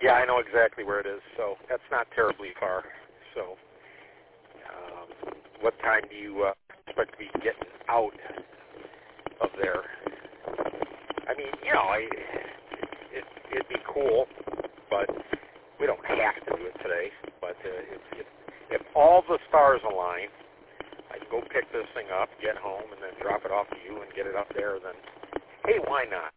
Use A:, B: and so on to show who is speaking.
A: Yeah, I know exactly where it is, so that's not terribly far. So, what time do you expect to be getting out of there? I mean, it'd be cool, but we don't have to do it today. But if all the stars align, I can go pick this thing up, get home, and then drop it off to you and get it up there. Then, hey, why not?